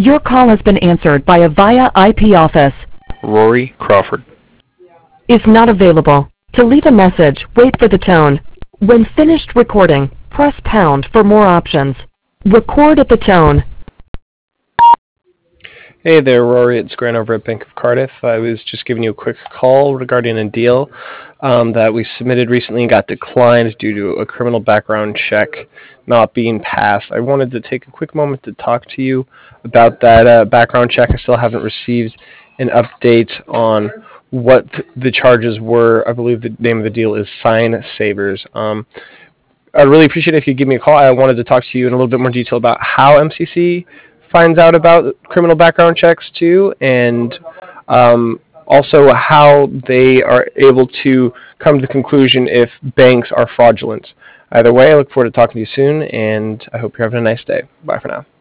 Your call has been answered by a VIA IP office. Rory Crawford. Is not available. To leave a message, wait for the tone. When finished recording, press pound for more options. Record at the tone. Hey there, Rory. It's Grant over at Bank of Cardiff. I was just giving you a quick call regarding a deal that we submitted recently and got declined due to a criminal background check not being passed. I wanted to take a quick moment to talk to you about that background check. I still haven't received an update on what the charges were. I believe the name of the deal is Sign Savers. I'd really appreciate it if you give me a call. I wanted to talk to you in a little bit more detail about how MCC finds out about criminal background checks too, and also how they are able to come to the conclusion if banks are fraudulent. Either way, I look forward to talking to you soon, and I hope you're having a nice day. Bye for now.